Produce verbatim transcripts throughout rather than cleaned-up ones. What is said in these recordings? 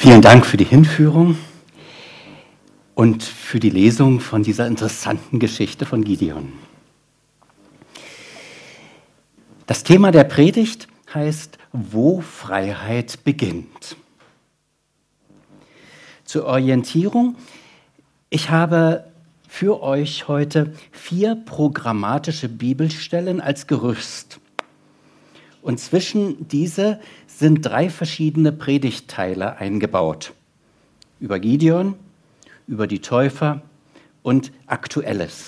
Vielen Dank für die Hinführung und für die Lesung von dieser interessanten Geschichte von Gideon. Das Thema der Predigt heißt, wo Freiheit beginnt. Zur Orientierung, ich habe für euch heute vier programmatische Bibelstellen als Gerüst. Und zwischen diese sind drei verschiedene Predigtteile eingebaut. Über Gideon, über die Täufer und Aktuelles.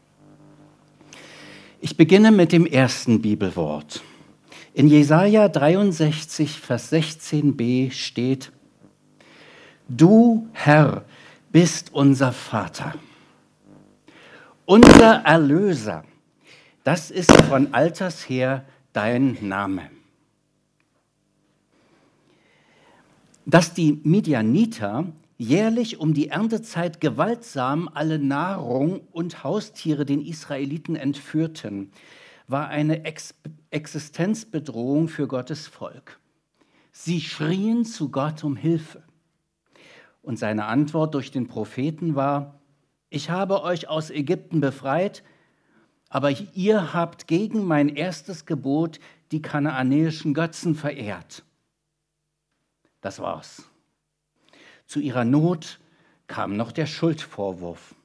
Ich beginne mit dem ersten Bibelwort. In Jesaja dreiundsechzig, Vers sechzehn b steht: Du, Herr, bist unser Vater, unser Erlöser. Das ist von alters her dein Name. Dass die Midianiter jährlich um die Erntezeit gewaltsam alle Nahrung und Haustiere den Israeliten entführten, war eine Ex- Existenzbedrohung für Gottes Volk. Sie schrien zu Gott um Hilfe. Und seine Antwort durch den Propheten war: Ich habe euch aus Ägypten befreit, aber ihr habt gegen mein erstes Gebot die kanaanäischen Götzen verehrt. Das war's. Zu ihrer Not kam noch der Schuldvorwurf.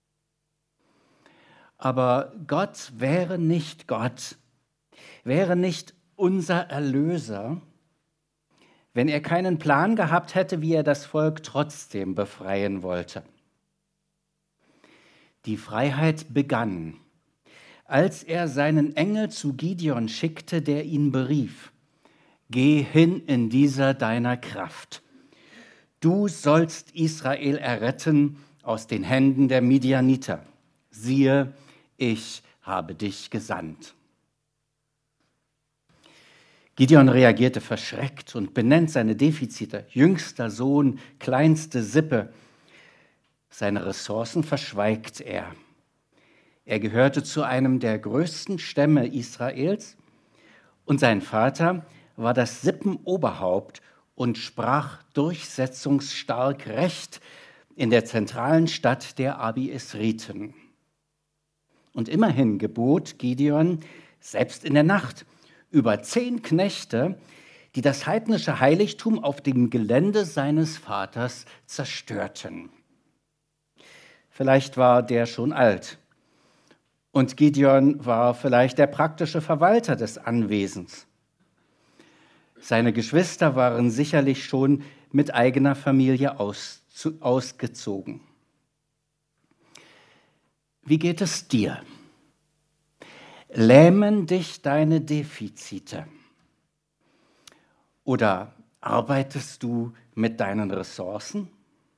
Aber Gott wäre nicht Gott, wäre nicht unser Erlöser, wenn er keinen Plan gehabt hätte, wie er das Volk trotzdem befreien wollte. Die Freiheit begann, als er seinen Engel zu Gideon schickte, der ihn berief: Geh hin in dieser deiner Kraft. Du sollst Israel erretten aus den Händen der Midianiter. Siehe, ich habe dich gesandt. Gideon reagierte verschreckt und benennt seine Defizite: jüngster Sohn, kleinste Sippe. Seine Ressourcen verschweigt er. Er gehörte zu einem der größten Stämme Israels und sein Vater war das Sippenoberhaupt und sprach durchsetzungsstark Recht in der zentralen Stadt der Abiesriten. Und immerhin gebot Gideon, selbst in der Nacht, über zehn Knechte, die das heidnische Heiligtum auf dem Gelände seines Vaters zerstörten. Vielleicht war der schon alt. Und Gideon war vielleicht der praktische Verwalter des Anwesens. Seine Geschwister waren sicherlich schon mit eigener Familie aus, zu, ausgezogen. Wie geht es dir? Lähmen dich deine Defizite? Oder arbeitest du mit deinen Ressourcen?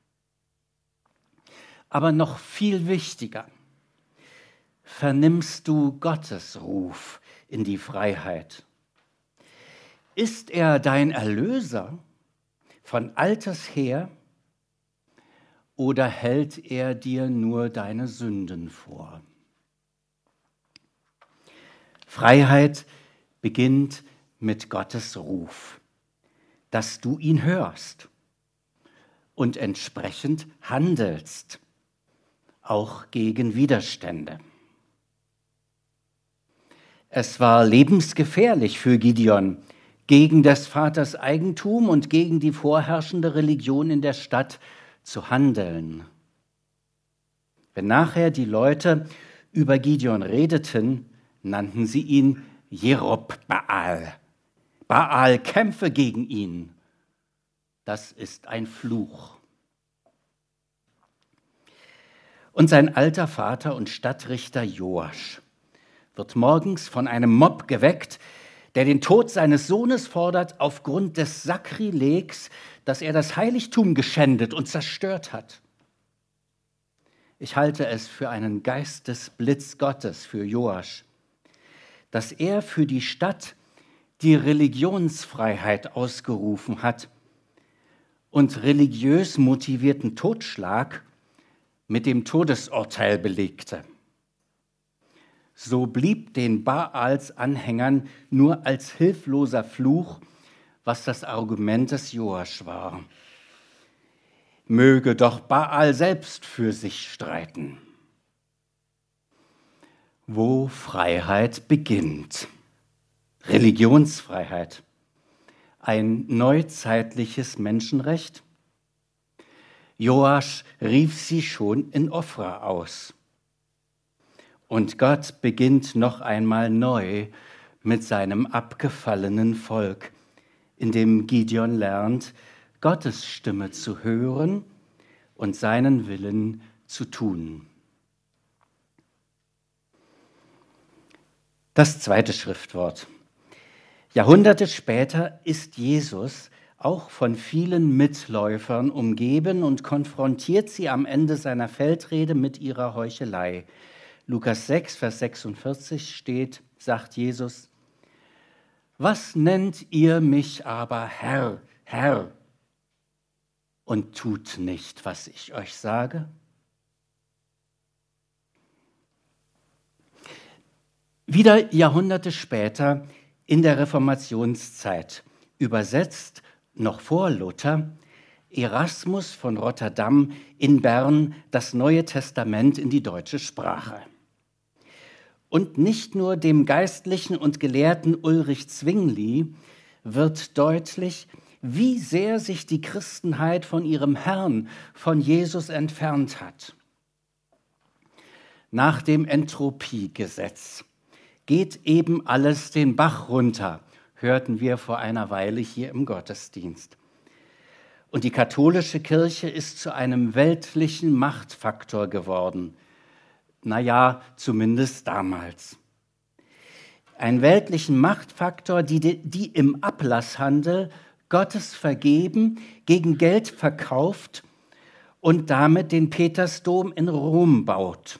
Aber noch viel wichtiger: Vernimmst du Gottes Ruf in die Freiheit? Ist er dein Erlöser von alters her oder hält er dir nur deine Sünden vor? Freiheit beginnt mit Gottes Ruf, dass du ihn hörst und entsprechend handelst, auch gegen Widerstände. Es war lebensgefährlich für Gideon, gegen des Vaters Eigentum und gegen die vorherrschende Religion in der Stadt zu handeln. Wenn nachher die Leute über Gideon redeten, nannten sie ihn Jerubbaal. Baal kämpfe gegen ihn. Das ist ein Fluch. Und sein alter Vater und Stadtrichter Joasch wird morgens von einem Mob geweckt, der den Tod seines Sohnes fordert aufgrund des Sakrilegs, dass er das Heiligtum geschändet und zerstört hat. Ich halte es für einen Geistesblitz Gottes für Joasch, dass er für die Stadt die Religionsfreiheit ausgerufen hat und religiös motivierten Totschlag mit dem Todesurteil belegte. So blieb den Baals Anhängern nur als hilfloser Fluch, was das Argument des Joasch war. möge doch Baal selbst für sich streiten. Wo Freiheit beginnt. Religionsfreiheit. Ein neuzeitliches Menschenrecht. Joasch rief sie schon in Ofra aus. Und Gott beginnt noch einmal neu mit seinem abgefallenen Volk, in dem Gideon lernt, Gottes Stimme zu hören und seinen Willen zu tun. Das zweite Schriftwort. Jahrhunderte später ist Jesus auch von vielen Mitläufern umgeben und konfrontiert sie am Ende seiner Feldrede mit ihrer Heuchelei. Lukas sechs, Vers sechsundvierzig steht, sagt Jesus, was nennt ihr mich aber Herr, Herr, und tut nicht, was ich euch sage? Wieder Jahrhunderte später, in der Reformationszeit, übersetzt noch vor Luther, Erasmus von Rotterdam in Bern das Neue Testament in die deutsche Sprache. Und nicht nur dem Geistlichen und Gelehrten Ulrich Zwingli wird deutlich, wie sehr sich die Christenheit von ihrem Herrn, von Jesus entfernt hat. Nach dem Entropiegesetz geht eben alles den Bach runter, hörten wir vor einer Weile hier im Gottesdienst. Und die katholische Kirche ist zu einem weltlichen Machtfaktor geworden. Naja, zumindest damals. Ein weltlichen Machtfaktor, die, die im Ablasshandel Gottes Vergeben gegen Geld verkauft und damit den Petersdom in Rom baut.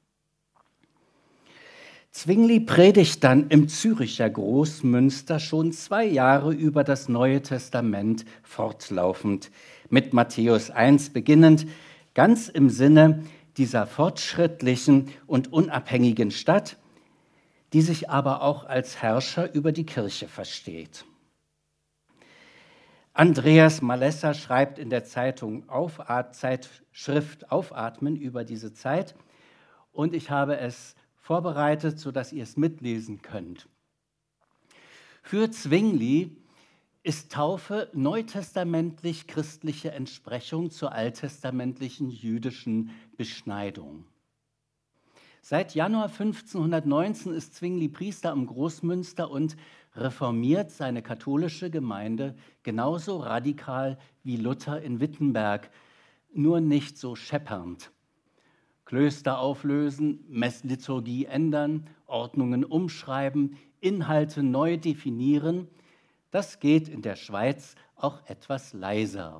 Zwingli predigt dann im Züricher Großmünster schon zwei Jahre über das Neue Testament fortlaufend, mit Matthäus eins beginnend, ganz im Sinne dieser fortschrittlichen und unabhängigen Stadt, die sich aber auch als Herrscher über die Kirche versteht. Andreas Malessa schreibt in der Zeitung Aufatmen, Zeitschrift Aufatmen über diese Zeit und ich habe es vorbereitet, sodass ihr es mitlesen könnt. Für Zwingli ist Taufe neutestamentlich christliche Entsprechung zur alttestamentlichen jüdischen Beschneidung. Seit Januar fünfzehnhundertneunzehn ist Zwingli Priester am Großmünster und reformiert seine katholische Gemeinde genauso radikal wie Luther in Wittenberg, nur nicht so scheppernd. Klöster auflösen, Messliturgie ändern, Ordnungen umschreiben, Inhalte neu definieren, das geht in der Schweiz auch etwas leiser.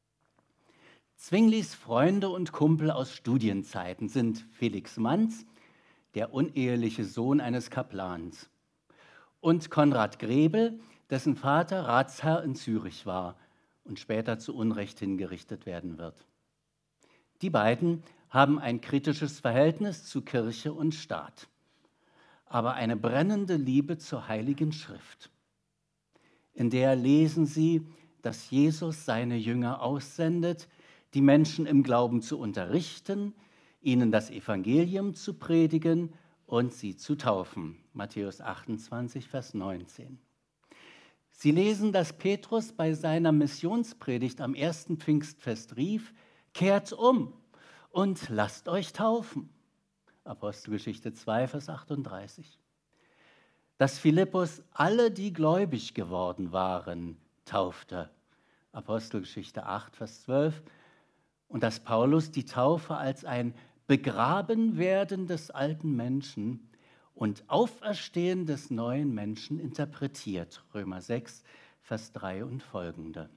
Zwinglis Freunde und Kumpel aus Studienzeiten sind Felix Manz, der uneheliche Sohn eines Kaplans, und Konrad Grebel, dessen Vater Ratsherr in Zürich war und später zu Unrecht hingerichtet werden wird. Die beiden haben ein kritisches Verhältnis zu Kirche und Staat, aber eine brennende Liebe zur Heiligen Schrift. In der lesen sie, dass Jesus seine Jünger aussendet, die Menschen im Glauben zu unterrichten, ihnen das Evangelium zu predigen und sie zu taufen. Matthäus achtundzwanzig, Vers neunzehn. Sie lesen, dass Petrus bei seiner Missionspredigt am ersten Pfingstfest rief, kehrt um und lasst euch taufen. Apostelgeschichte zwei, Vers achtunddreißig. Dass Philippus alle, die gläubig geworden waren, taufte. Apostelgeschichte acht, Vers zwölf. Und dass Paulus die Taufe als ein Begrabenwerden des alten Menschen und Auferstehen des neuen Menschen interpretiert. Römer sechs, Vers drei und folgende.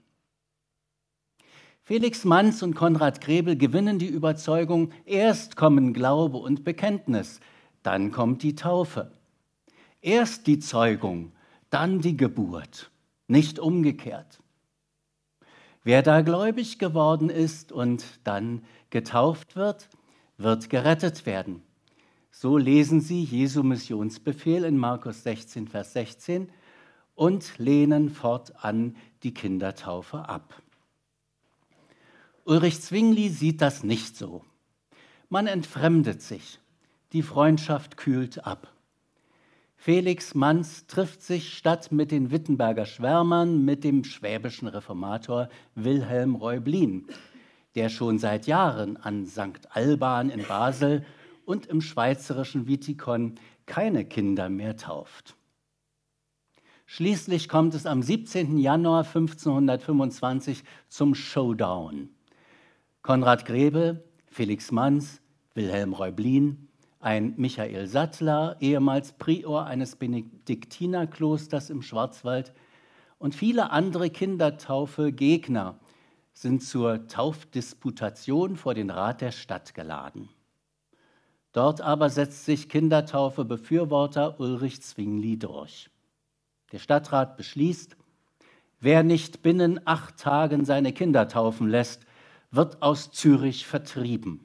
Felix Manz und Konrad Grebel gewinnen die Überzeugung, erst kommen Glaube und Bekenntnis, dann kommt die Taufe. Erst die Zeugung, dann die Geburt, nicht umgekehrt. Wer da gläubig geworden ist und dann getauft wird, wird gerettet werden. So lesen Sie Jesu Missionsbefehl in Markus sechzehn, Vers sechzehn und lehnen fortan die Kindertaufe ab. Ulrich Zwingli sieht das nicht so. Man entfremdet sich. Die Freundschaft kühlt ab. Felix Manz trifft sich statt mit den Wittenberger Schwärmern mit dem schwäbischen Reformator Wilhelm Reublin, der schon seit Jahren an Sankt Alban in Basel und im schweizerischen Wittikon keine Kinder mehr tauft. Schließlich kommt es am siebzehnten Januar fünfzehnhundertfünfundzwanzig zum Showdown. Konrad Grebel, Felix Manz, Wilhelm Reublin, ein Michael Sattler, ehemals Prior eines Benediktinerklosters im Schwarzwald, und viele andere Kindertaufe-Gegner sind zur Taufdisputation vor den Rat der Stadt geladen. Dort aber setzt sich Kindertaufe-Befürworter Ulrich Zwingli durch. Der Stadtrat beschließt, wer nicht binnen acht Tagen seine Kinder taufen lässt, wird aus Zürich vertrieben.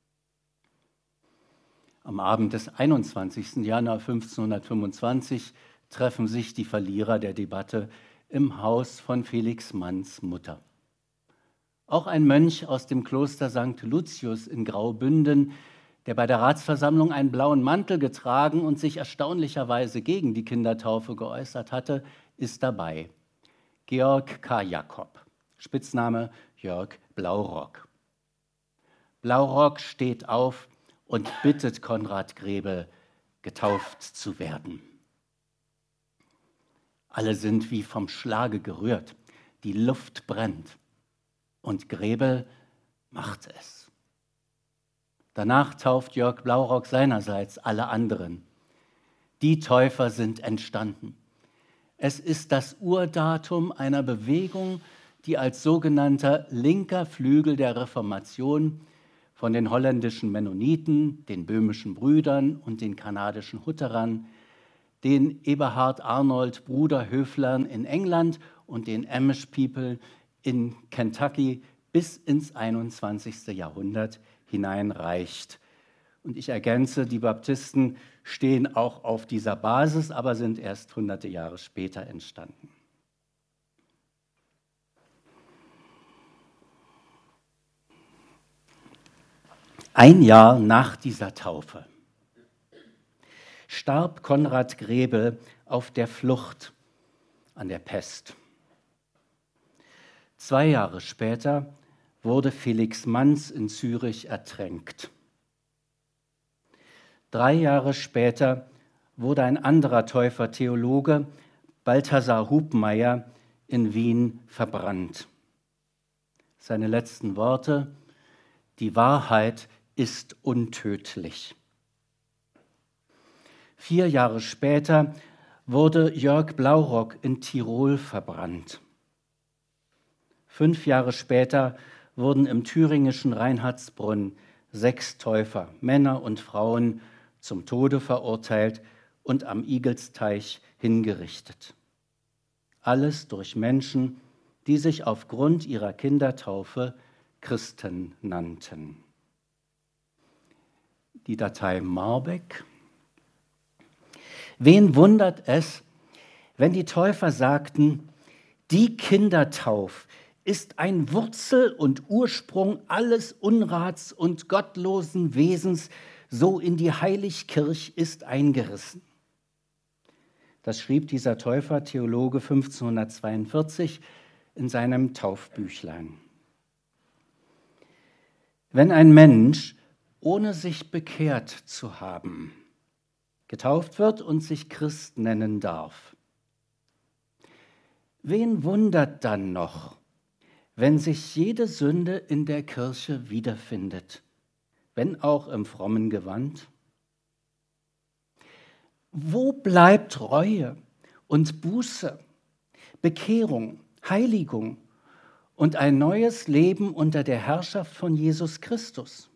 Am Abend des einundzwanzigsten Januar fünfzehnhundertfünfundzwanzig treffen sich die Verlierer der Debatte im Haus von Felix Manns Mutter. Auch ein Mönch aus dem Kloster Sankt Lucius in Graubünden, der bei der Ratsversammlung einen blauen Mantel getragen und sich erstaunlicherweise gegen die Kindertaufe geäußert hatte, ist dabei. Georg K. Jakob, Spitzname Jörg Blaurock. Blaurock steht auf und bittet Konrad Grebel, getauft zu werden. Alle sind wie vom Schlage gerührt, die Luft brennt und Grebel macht es. Danach tauft Jörg Blaurock seinerseits alle anderen. Die Täufer sind entstanden. Es ist das Urdatum einer Bewegung, die als sogenannter linker Flügel der Reformation von den holländischen Mennoniten, den böhmischen Brüdern und den kanadischen Hutterern, den Eberhard Arnold Bruderhöflern in England und den Amish People in Kentucky bis ins einundzwanzigste Jahrhundert hineinreicht. Und ich ergänze, die Baptisten stehen auch auf dieser Basis, aber sind erst hunderte Jahre später entstanden. Ein Jahr nach dieser Taufe starb Konrad Grebel auf der Flucht an der Pest. Zwei Jahre später wurde Felix Manz in Zürich ertränkt. Drei Jahre später wurde ein anderer Täufer Theologe, Balthasar Hubmeier, in Wien verbrannt. Seine letzten Worte: Die Wahrheit ist untödlich. Vier Jahre später wurde Jörg Blaurock in Tirol verbrannt. Fünf Jahre später wurden im thüringischen Reinhardsbrunn sechs Täufer, Männer und Frauen, zum Tode verurteilt und am Igelsteich hingerichtet. Alles durch Menschen, die sich aufgrund ihrer Kindertaufe Christen nannten. Die Datei Marbeck. Wen wundert es, wenn die Täufer sagten, die Kindertauf ist ein Wurzel und Ursprung alles Unrats und gottlosen Wesens, so in die Heiligkirch ist eingerissen. Das schrieb dieser Täufer, Theologe, fünfzehnhundertzweiundvierzig in seinem Taufbüchlein. Wenn ein Mensch, ohne sich bekehrt zu haben, getauft wird und sich Christ nennen darf, wen wundert dann noch, wenn sich jede Sünde in der Kirche wiederfindet, wenn auch im frommen Gewand? Wo bleibt Reue und Buße, Bekehrung, Heiligung und ein neues Leben unter der Herrschaft von Jesus Christus?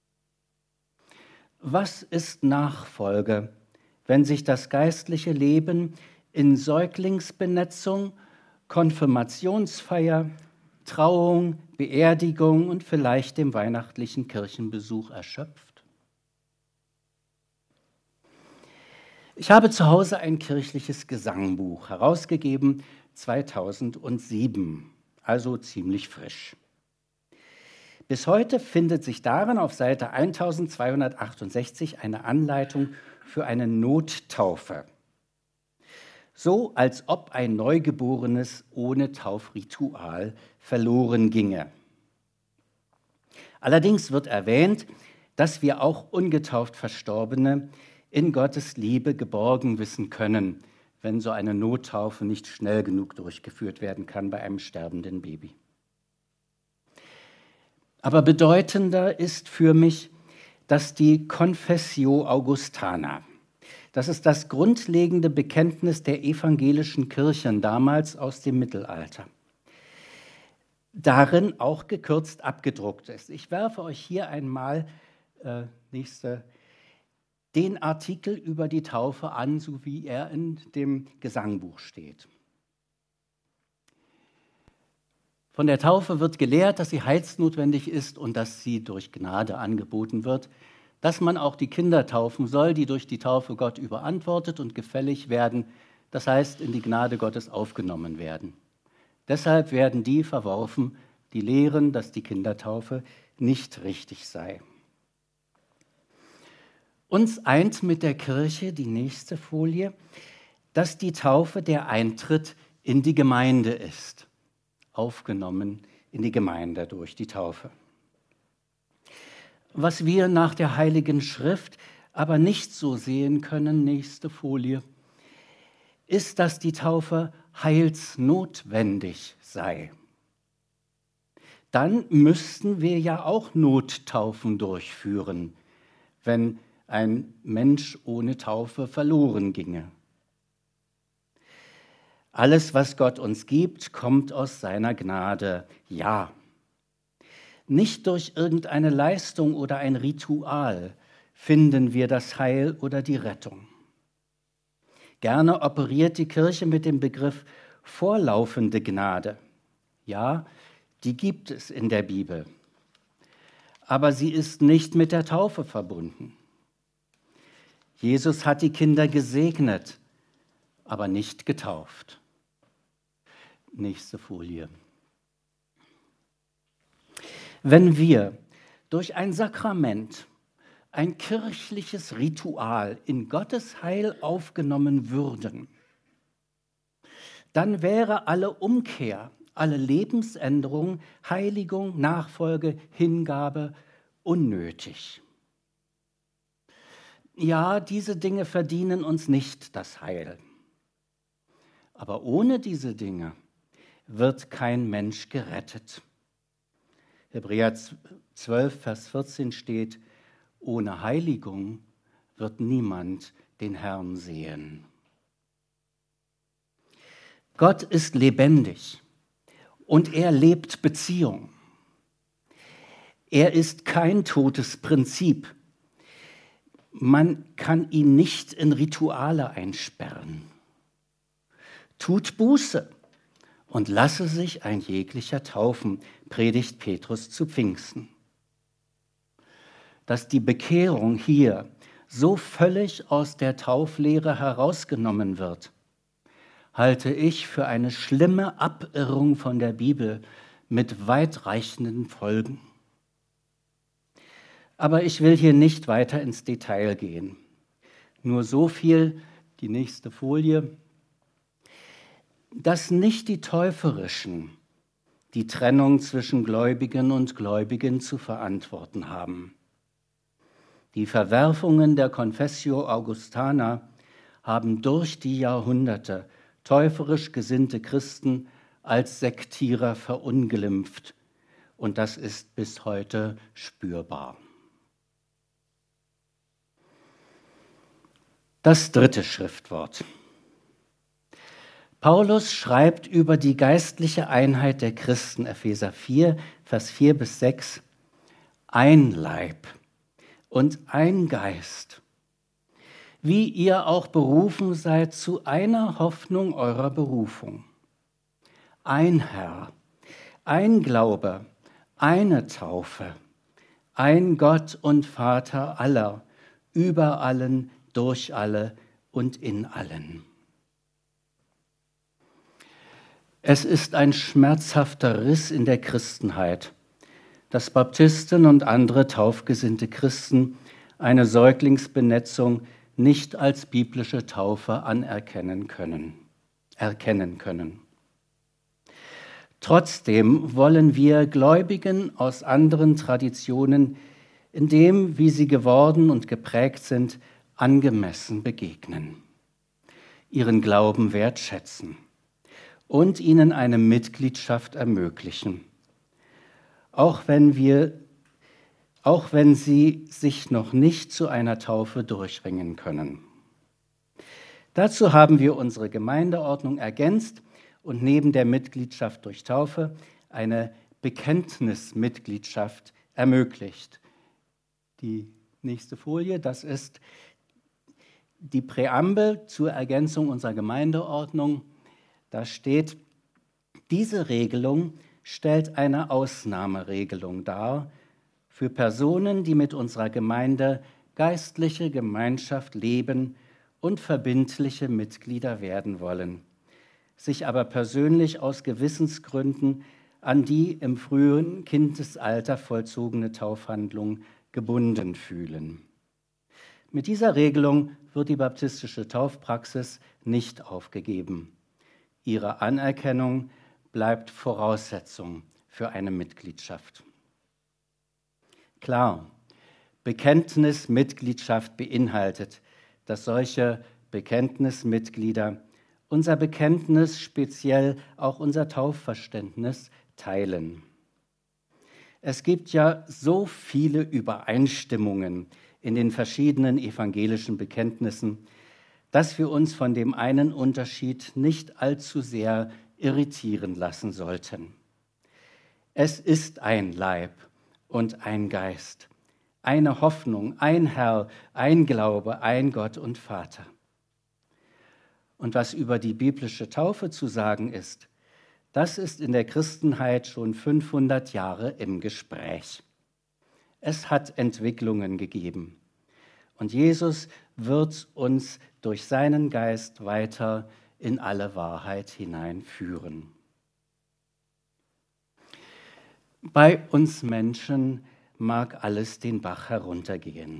Was ist Nachfolge, wenn sich das geistliche Leben in Säuglingsbenetzung, Konfirmationsfeier, Trauung, Beerdigung und vielleicht dem weihnachtlichen Kirchenbesuch erschöpft? Ich habe zu Hause ein kirchliches Gesangbuch, herausgegeben zweitausendsieben, also ziemlich frisch. Bis heute findet sich darin auf Seite eintausendzweihundertachtundsechzig eine Anleitung für eine Nottaufe. So als ob ein Neugeborenes ohne Taufritual verloren ginge. Allerdings wird erwähnt, dass wir auch ungetauft Verstorbene in Gottes Liebe geborgen wissen können, wenn so eine Nottaufe nicht schnell genug durchgeführt werden kann bei einem sterbenden Baby. Aber bedeutender ist für mich, dass die Confessio Augustana, das ist das grundlegende Bekenntnis der evangelischen Kirchen damals aus dem Mittelalter, darin auch gekürzt abgedruckt ist. Ich werfe euch hier einmal äh, nächste, den Artikel über die Taufe an, so wie er in dem Gesangbuch steht. Von der Taufe wird gelehrt, dass sie heilsnotwendig ist und dass sie durch Gnade angeboten wird, dass man auch die Kinder taufen soll, die durch die Taufe Gott überantwortet und gefällig werden, das heißt in die Gnade Gottes aufgenommen werden. Deshalb werden die verworfen, die lehren, dass die Kindertaufe nicht richtig sei. Uns eint mit der Kirche, die nächste Folie, dass die Taufe der Eintritt in die Gemeinde ist, aufgenommen in die Gemeinde durch die Taufe. Was wir nach der Heiligen Schrift aber nicht so sehen können, nächste Folie, ist, dass die Taufe heilsnotwendig sei. Dann müssten wir ja auch Nottaufen durchführen, wenn ein Mensch ohne Taufe verloren ginge. Alles, was Gott uns gibt, kommt aus seiner Gnade, ja. Nicht durch irgendeine Leistung oder ein Ritual finden wir das Heil oder die Rettung. Gerne operiert die Kirche mit dem Begriff vorlaufende Gnade. Ja, die gibt es in der Bibel. Aber sie ist nicht mit der Taufe verbunden. Jesus hat die Kinder gesegnet, aber nicht getauft. Nächste Folie. Wenn wir durch ein Sakrament, ein kirchliches Ritual in Gottes Heil aufgenommen würden, dann wäre alle Umkehr, alle Lebensänderung, Heiligung, Nachfolge, Hingabe unnötig. Ja, diese Dinge verdienen uns nicht das Heil. Aber ohne diese Dinge wird kein Mensch gerettet. Hebräer zwölf, Vers vierzehn steht, ohne Heiligung wird niemand den Herrn sehen. Gott ist lebendig und er lebt Beziehung. Er ist kein totes Prinzip. Man kann ihn nicht in Rituale einsperren. Tut Buße und lasse sich ein jeglicher taufen, predigt Petrus zu Pfingsten. Dass die Bekehrung hier so völlig aus der Tauflehre herausgenommen wird, halte ich für eine schlimme Abirrung von der Bibel mit weitreichenden Folgen. Aber ich will hier nicht weiter ins Detail gehen. Nur so viel, die nächste Folie, dass nicht die Täuferischen die Trennung zwischen Gläubigen und Gläubigen zu verantworten haben. Die Verwerfungen der Confessio Augustana haben durch die Jahrhunderte täuferisch gesinnte Christen als Sektierer verunglimpft und das ist bis heute spürbar. Das dritte Schriftwort. Paulus schreibt über die geistliche Einheit der Christen, Epheser vier, Vers vier bis sechs, ein Leib und ein Geist, wie ihr auch berufen seid zu einer Hoffnung eurer Berufung. Ein Herr, ein Glaube, eine Taufe, ein Gott und Vater aller, über allen, durch alle und in allen. Es ist ein schmerzhafter Riss in der Christenheit, dass Baptisten und andere taufgesinnte Christen eine Säuglingsbenetzung nicht als biblische Taufe anerkennen können, erkennen können. Trotzdem wollen wir Gläubigen aus anderen Traditionen, in dem, wie sie geworden und geprägt sind, angemessen begegnen, ihren Glauben wertschätzen und ihnen eine Mitgliedschaft ermöglichen, auch wenn wir, auch wenn sie sich noch nicht zu einer Taufe durchringen können. Dazu haben wir unsere Gemeindeordnung ergänzt und neben der Mitgliedschaft durch Taufe eine Bekenntnismitgliedschaft ermöglicht. Die nächste Folie, das ist die Präambel zur Ergänzung unserer Gemeindeordnung. Da steht, diese Regelung stellt eine Ausnahmeregelung dar für Personen, die mit unserer Gemeinde geistliche Gemeinschaft leben und verbindliche Mitglieder werden wollen, sich aber persönlich aus Gewissensgründen an die im frühen Kindesalter vollzogene Taufhandlung gebunden fühlen. Mit dieser Regelung wird die baptistische Taufpraxis nicht aufgegeben. Ihre Anerkennung bleibt Voraussetzung für eine Mitgliedschaft. Klar, Bekenntnismitgliedschaft beinhaltet, dass solche Bekenntnismitglieder unser Bekenntnis, speziell auch unser Taufverständnis, teilen. Es gibt ja so viele Übereinstimmungen in den verschiedenen evangelischen Bekenntnissen, dass wir uns von dem einen Unterschied nicht allzu sehr irritieren lassen sollten. Es ist ein Leib und ein Geist, eine Hoffnung, ein Herr, ein Glaube, ein Gott und Vater. Und was über die biblische Taufe zu sagen ist, das ist in der Christenheit schon fünfhundert Jahre im Gespräch. Es hat Entwicklungen gegeben. Und Jesus wird uns durch seinen Geist weiter in alle Wahrheit hineinführen. Bei uns Menschen mag alles den Bach heruntergehen.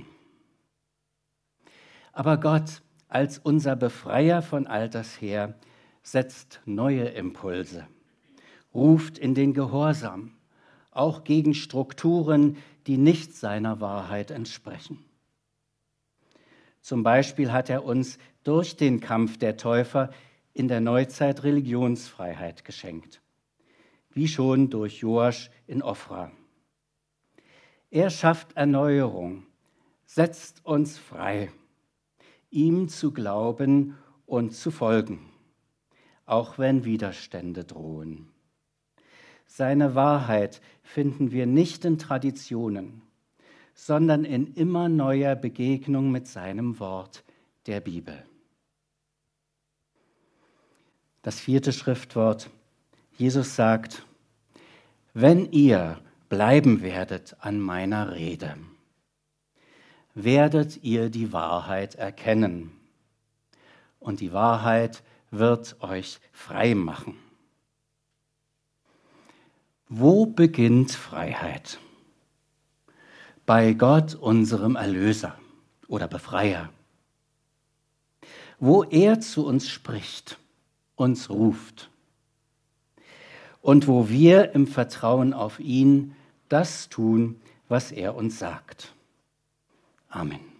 Aber Gott, als unser Befreier von alters her, setzt neue Impulse, ruft in den Gehorsam, auch gegen Strukturen, die nicht seiner Wahrheit entsprechen. Zum Beispiel hat er uns durch den Kampf der Täufer in der Neuzeit Religionsfreiheit geschenkt, wie schon durch Joasch in Ofra. Er schafft Erneuerung, setzt uns frei, ihm zu glauben und zu folgen, auch wenn Widerstände drohen. Seine Wahrheit finden wir nicht in Traditionen, sondern in immer neuer Begegnung mit seinem Wort, der Bibel. Das vierte Schriftwort. Jesus sagt, wenn ihr bleiben werdet an meiner Rede, werdet ihr die Wahrheit erkennen und die Wahrheit wird euch frei machen. Wo beginnt Freiheit? Bei Gott, unserem Erlöser oder Befreier. Wo er zu uns spricht, uns ruft. Und wo wir im Vertrauen auf ihn das tun, was er uns sagt. Amen.